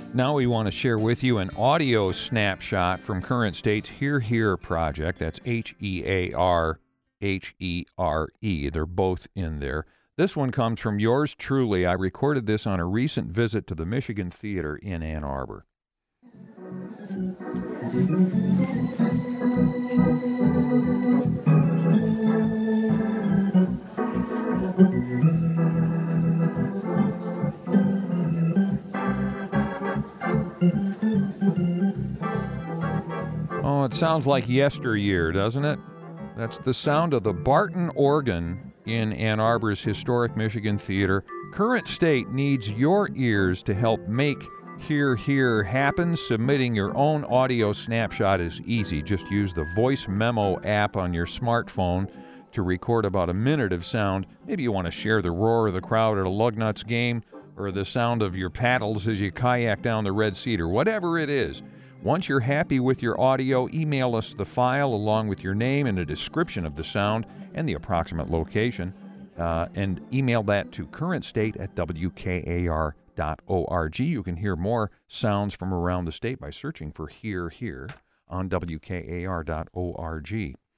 Now we want to share with you an audio snapshot from Current State's Hear Here project. That's HEARHERE. They're both in there. This one comes from yours truly. I recorded this on a recent visit to the Michigan Theater in Ann Arbor. Oh, it sounds like yesteryear, doesn't it? That's the sound of the Barton organ in Ann Arbor's historic Michigan Theater. Current State needs your ears to help make Hear Here happen. Submitting your own audio snapshot is easy. Just use the Voice Memo app on your smartphone to record about a minute of sound. Maybe you want to share the roar of the crowd at a Lugnuts game or the sound of your paddles as you kayak down the Red Cedar, whatever it is. Once you're happy with your audio, email us the file along with your name and a description of the sound and the approximate location, and email that to currentstate@wkar.org. You can hear more sounds from around the state by searching for Hear Here on wkar.org.